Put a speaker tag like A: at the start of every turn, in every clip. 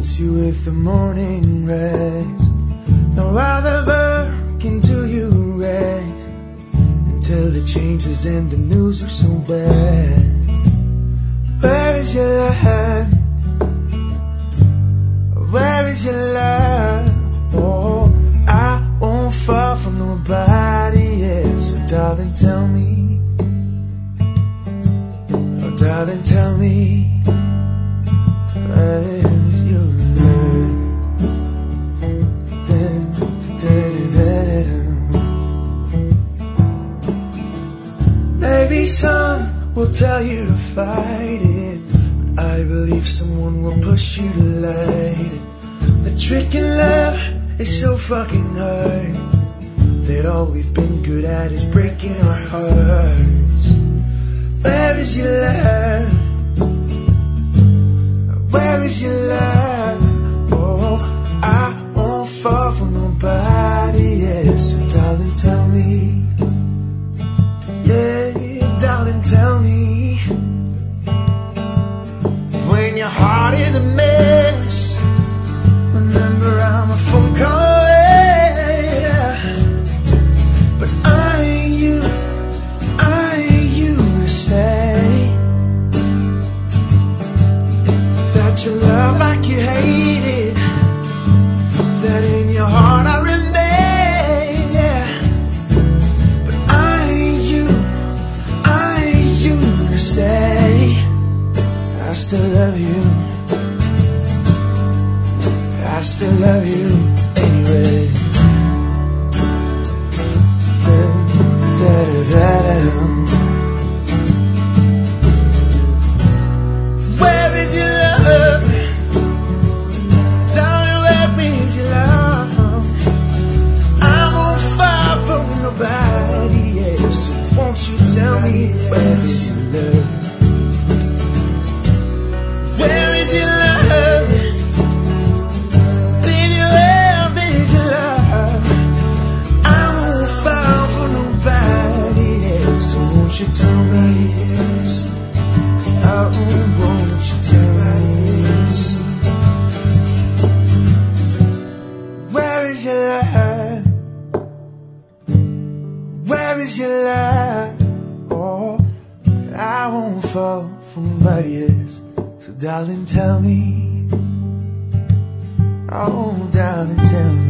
A: greets you with the morning rays. No other verb can do you right until it changes and the news are so bad. Where is your love? Where is your love? Oh, I won't fall from nobody else. So darling, tell me. Oh, darling, tell me. Where is your love? Maybe some will tell you to fight it, but I believe someone will push you to light it. The trick in love is so fucking hard that all we've been good at is breaking our hearts. Where is your love? Where is your love? Oh, I won't fall for nobody else. So darling, tell me. Yeah, darling, tell me. When your heart is a mess, remember I'm a phone call away. But I ain't you to say that you love like you hate it, that in your heart I remain, yeah. But I ain't you to say I still love you. I still love you anyway. Where is your love? Tell me, where is your love? I won't fall for nobody else. So won't you tell me, where is your love? Where is your love? Won't you tell me this? Oh, won't you tell me this? Where is your love? Where is your love? Oh, I won't fall for nobody else. So darling, tell me. Oh, darling, tell me.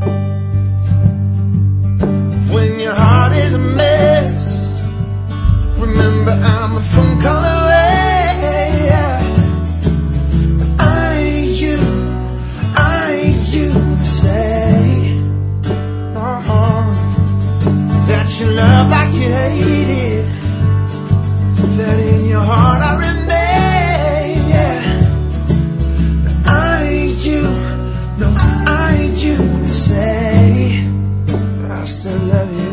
A: When your heart is a mess, remember I'm a phone call away. But I ain't you to say that you love like you hate it, that in your heart I remain, yeah. But I ain't you, no, I ain't you to say I still love you.